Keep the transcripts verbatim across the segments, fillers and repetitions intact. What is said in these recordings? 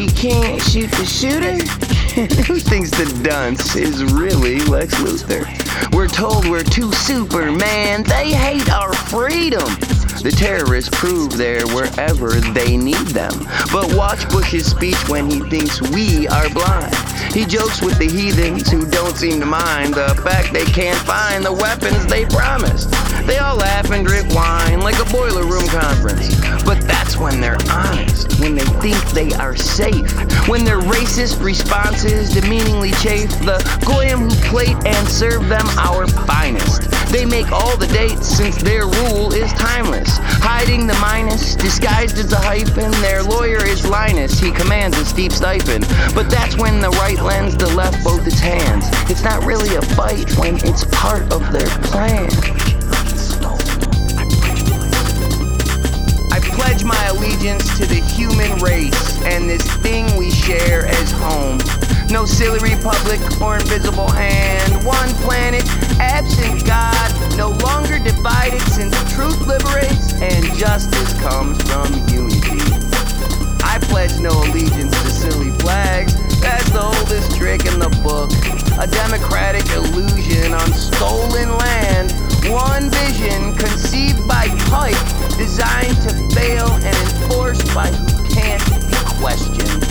he can't shoot the shooter? Who thinks the dunce is really Lex Luthor? We're told we're too Superman. They hate our freedom. The terrorists prove they're wherever they need them. But watch Bush's speech when he thinks we are blind. He jokes with the heathens who don't seem to mind the fact they can't find the weapons they promised. They all laugh and drink wine like a boiler room conference. But that's when they're honest, when they think they are safe, when their racist responses demeaningly chafe the goyim who plate and serve them our finest. They make all the dates since their rule is timeless. Hiding the minus, disguised as a hyphen. Their lawyer is Linus, he commands a steep stipend. But that's when the right lends the left both its hands. It's not really a fight when it's part of their plan. I pledge my allegiance to the human race and this thing we share as home. No silly republic or invisible hand. One planet, absent God, no longer divided since truth liberates and justice comes from unity. I pledge no allegiance to silly flags. That's the oldest trick in the book. A democratic illusion on stolen land. One vision conceived by Pike, designed to fail and enforced by who can't be questioned.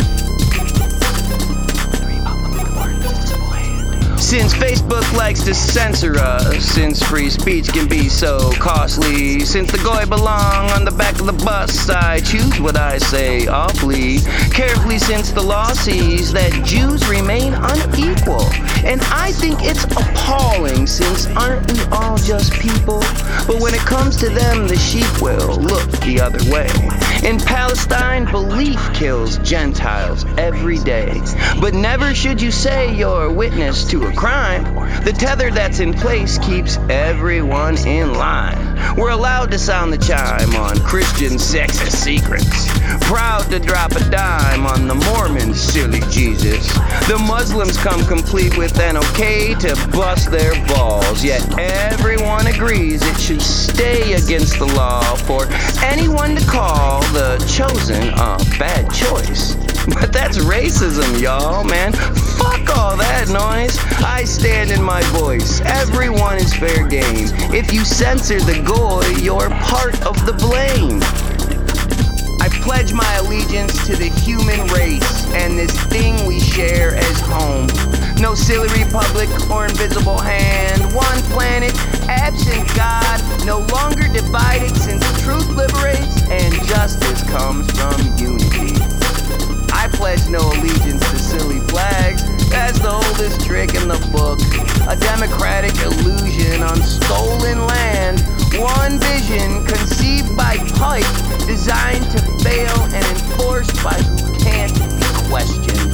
Since Facebook likes to censor us, since free speech can be so costly, since the goy belong on the back of the bus, I choose what I say awfully carefully, since the law sees that Jews remain unequal. And I think it's appalling, since aren't we all just people? But when it comes to them, the sheep will look the other way. In Palestine, belief kills Gentiles every day. But never should you say you're witness to a crime. The tether that's in place keeps everyone in line. We're allowed to sound the chime on Christian sexist secrets. Proud to drop a dime on the Mormons' silly Jesus. The Muslims come complete with an okay to bust their balls. Yet everyone agrees it should stay against the law for anyone to call the chosen a bad choice. But that's racism, y'all, man. Fuck all that noise. I stand in my voice. Everyone is fair game. If you censor the goy, you're part of the blame. I pledge my allegiance to the human race and this thing we share as home. No silly republic or invisible hand. One planet, absent God, no longer divided since truth liberates and justice comes from unity. I pledge no allegiance to silly flags. That's the oldest trick in the book. A democratic illusion on stolen land. One vision conceived by Pike, designed to fail and enforced by who can't be questioned.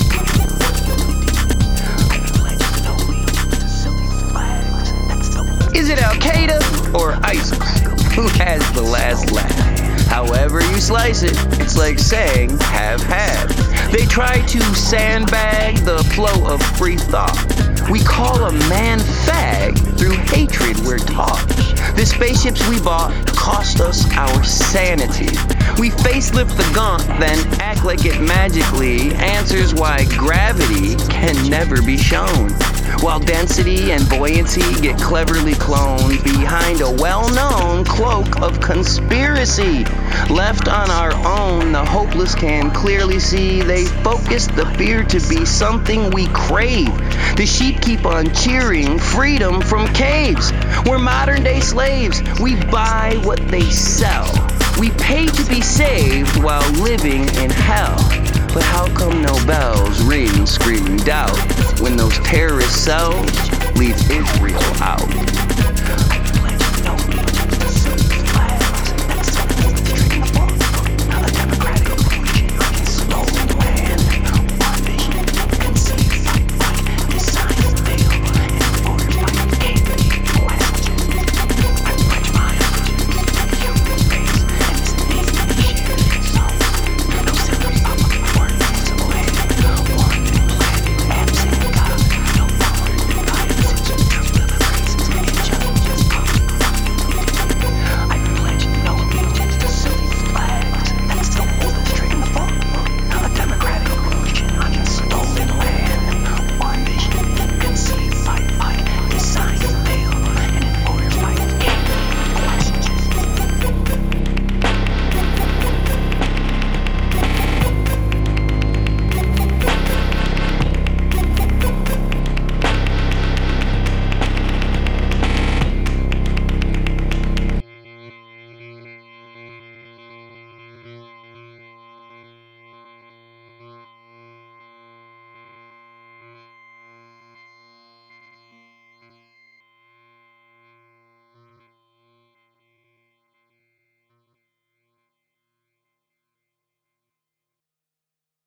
Is it Al-Qaeda or ISIS? Who has the last laugh? However you slice it, it's like saying have had. They try to sandbag the flow of free thought. We call a man fag through hatred we're taught. The spaceships we bought cost us our sanity. We facelift the gaunt, then act like it magically answers why gravity can never be shown. While density and buoyancy get cleverly cloned behind a well-known cloak of conspiracy. Left on our own, the hopeless can clearly see they focus the fear to be something we crave. The sheep keep on cheering freedom from caves. We're modern-day slaves. We buy what they sell. We pay to be saved while living in hell. But how come no bells ring screaming doubt when those terrorist cells leave Israel out?